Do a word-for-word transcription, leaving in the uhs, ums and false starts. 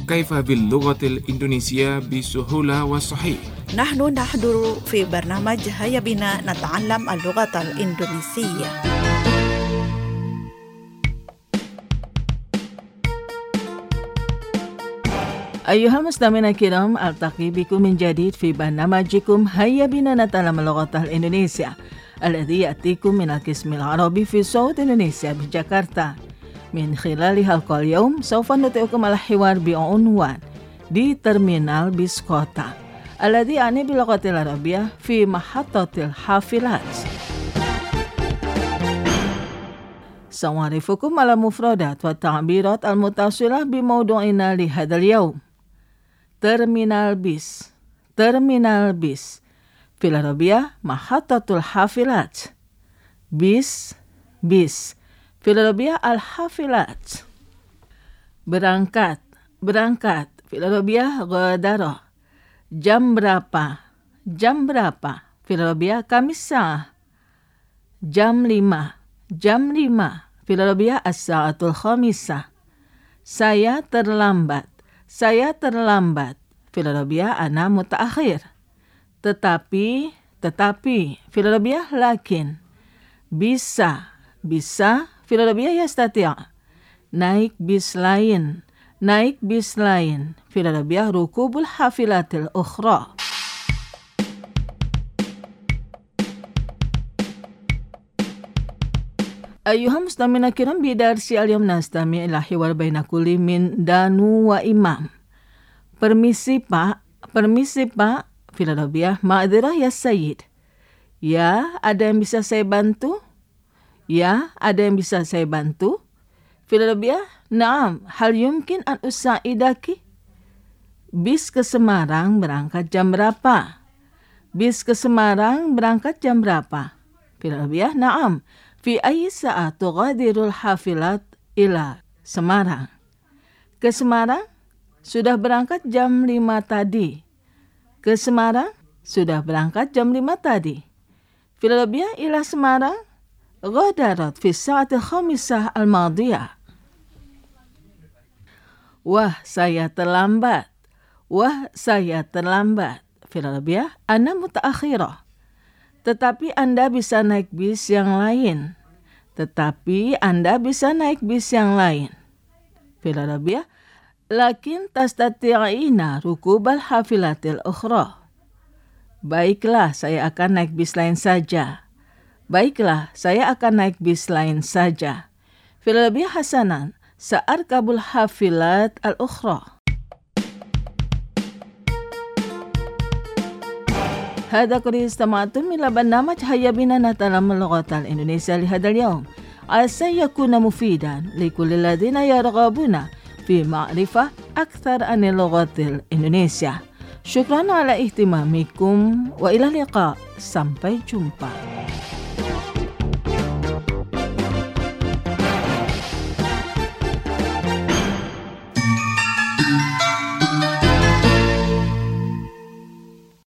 كيف باللغة الإندونيسية بسهولة وصحيح. نحن نحضر في برنامج هيا بنا نتعلم اللغة الإندونيسية. أيها المستمعين الكرام، ألتقي بكم من جديد في برنامجكم هيا بنا نتعلم اللغة الإندونيسية الذي يأتيكم من القسم العربي في صوت إندونيسيا بجاكرتا. من خلال حلقة اليوم سوف نطيعكم على حوار بعنوان di terminal bis kota الذي يعني باللغة العربية في محطة الحافلات. سأعرفكم على المفردات والتعبيرات المتصلة بموضوعنا لهذا اليوم. terminal bis terminal bis في العربية محطة الحافلات. bis bis في العربية الحافلات. berangkat berangkat في العربية غادرة. jam berapa jam berapa في العربية كم الساعة. jam lima jam lima في العربية الساعة الخامسة. saya terlambat saya terlambat في العربية أنا متأخر. tetapi tetapi في العربية لكن. bisa bisa في العربية يستطيع. naik bis lain naik bis lain في العربية ركوب الحافلات الأخرى. أيها المستمعون الكرام، بدرس اليوم نستمع إلى حوار بين كل من دانو وإمام. permisi Pak, permisi Pak في العربية معذرة يا سيد. Ya, ada yang bisa saya bantu? Ya, ada yang bisa saya bantu? في العربية نعم هل يمكن أن أساعدك؟ bis ke Semarang berangkat jam berapa? bis ke Semarang berangkat jam berapa? في العربية نعم في أي ساعة تغادر الحافلات إلى Semarang? Ke Semarang sudah berangkat jam lima tadi. Ke Semarang sudah berangkat jam lima tadi. في العربية إلى Semarang غادرت في الساعة الخامسة الماضية. Wah, saya terlambat. Wah, saya terlambat. في العربية أنا متأخرة. Tetapi Anda bisa naik bis yang lain. Tetapi Anda bisa naik bis yang lain. في العربية لكن تستطيعين ركوب الحافلات الأخرى. Baiklah, saya akan naik bis lain saja. Baiklah, saya akan naik bis lain saja. في العربية حسناً سأركب الحافلات الأخرى. هذا قد استمعتم إلى برنامج هيا بنا نتعلم اللغة الإندونيسية لهذا اليوم. عسى يكون مفيدا لكل الذين يرغبون في معرفة أكثر عن اللغة الإندونيسية. شكرا على اهتمامكم وإلى اللقاء. Sampai jumpa.